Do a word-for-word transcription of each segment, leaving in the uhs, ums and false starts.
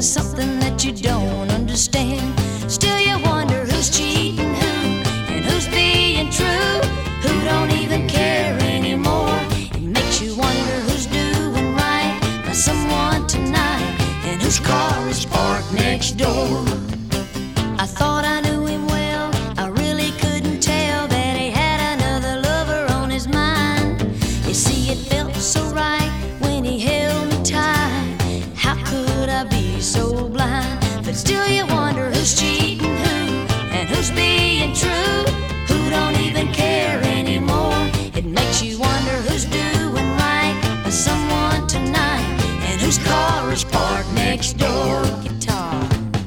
there's something that you don't understand. Still you wonder who's cheating who and who's being true, who don't even care anymore. It makes you wonder who's doing right by someone tonight and whose car is parked next door. I thought I knew him well, I really couldn't tell that he had another lover on his mind. You see, it felt so right when he held me tight. How could I be so blind? But still you wonder who's cheating who and who's being true, who don't even care anymore. It makes you wonder who's doing right by someone tonight and whose car is parked next door. Guitar.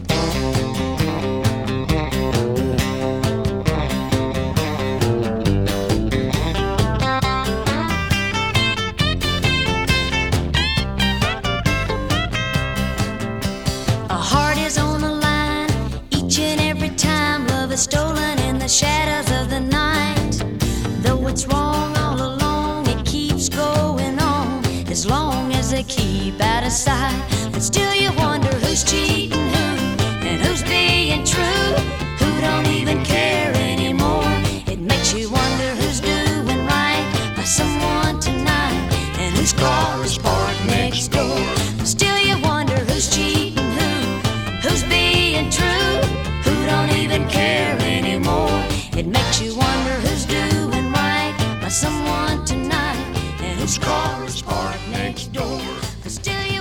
A heart is on the line each and every time. Love is stolen in the shadows of the night. Though it's wrong all along, it keeps going on as long as they keep out of sight. But still you wonder who's cheating who and who's being true, who don't even care anymore. It makes you wonder who's doing right by someone tonight and whose car is parked next door. Still you wonder who's cheating who, who's being true, who don't even care anymore. It makes you wonder who's doing right by someone tonight and whose car is parked next door. But still you